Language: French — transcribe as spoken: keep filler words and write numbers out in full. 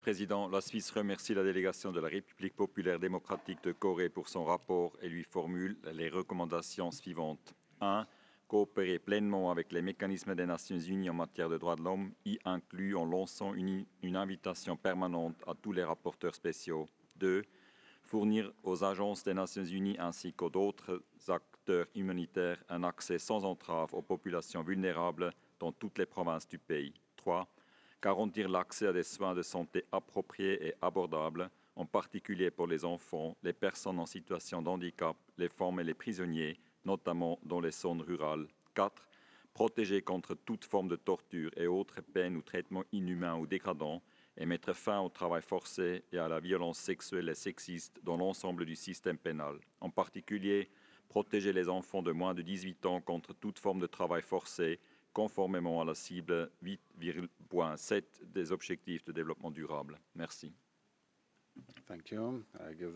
Président, la Suisse remercie la délégation de la République populaire démocratique de Corée pour son rapport et lui formule les recommandations suivantes. un. Coopérer pleinement avec les mécanismes des Nations Unies en matière de droits de l'homme, y inclus en lançant une, une invitation permanente à tous les rapporteurs spéciaux. deux. Fournir aux agences des Nations Unies ainsi qu'aux autres acteurs humanitaires un accès sans entrave aux populations vulnérables dans toutes les provinces du pays. trois. Garantir l'accès à des soins de santé appropriés et abordables, en particulier pour les enfants, les personnes en situation de handicap, les femmes et les prisonniers, notamment dans les zones rurales. quatre. Protéger contre toute forme de torture et autres peines ou traitements inhumains ou dégradants et mettre fin au travail forcé et à la violence sexuelle et sexiste dans l'ensemble du système pénal. En particulier, protéger les enfants de moins de dix-huit ans contre toute forme de travail forcé, conformément à la cible huit virgule sept des objectifs de développement durable. Merci. Thank you. I give